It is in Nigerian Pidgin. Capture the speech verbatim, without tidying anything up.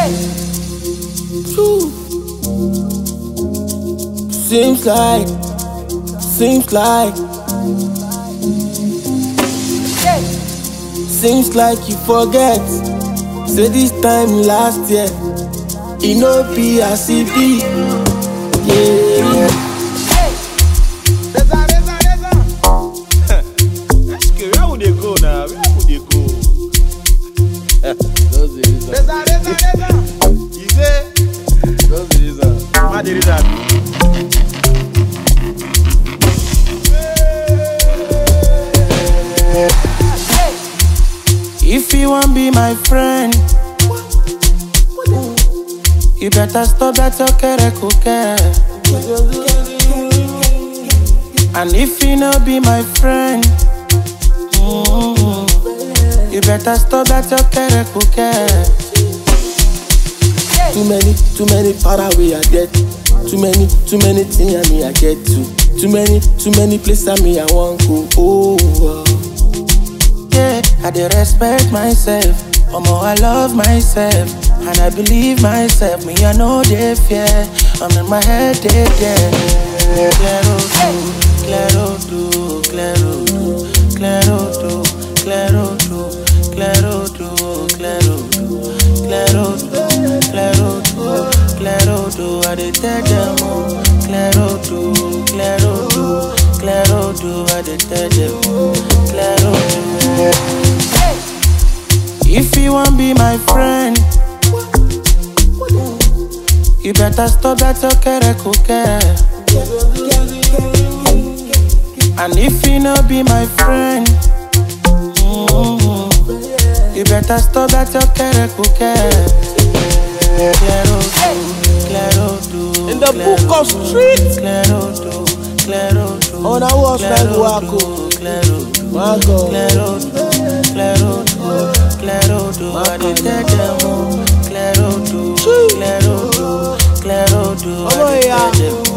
Seems like, seems like, seems like you forget. Say this time last year, it no be as it be. Yeah. Where would they go now? Where would they go? Those the reason. You say? Those the reason. What the reason? If you want be my friend, you better stop that your kere kuke. And if you no be my friend, mm-hmm, you better stop that your kere kuke. Too many, too many far away I get. Too many, too many things I me I get to. Too many, too many places I me I want go. Oh, oh. Yeah, I dey respect myself. Omo, I love myself, and I believe myself. Me, I know they fear. I'm in my head, they there. Claro do, claro do, claro do, claro do, claro do, claro do, claro do, claro do, claro do, claro do. I dey tell them, oh, claro do, claro do, claro do. I dey tell them, claro do. If you want be my friend, you better stop that your kere kuke. And if you no be my friend, mm-hmm, you better stop that your kere kuke. Claro do, claro do. In the book of streets. Claro do, claro do. On a walk like Wako. Claro do, Wako. claro do, claro do. Claro do, I dey tell them, oh, claro do, claro do, claro do, I dey tell them.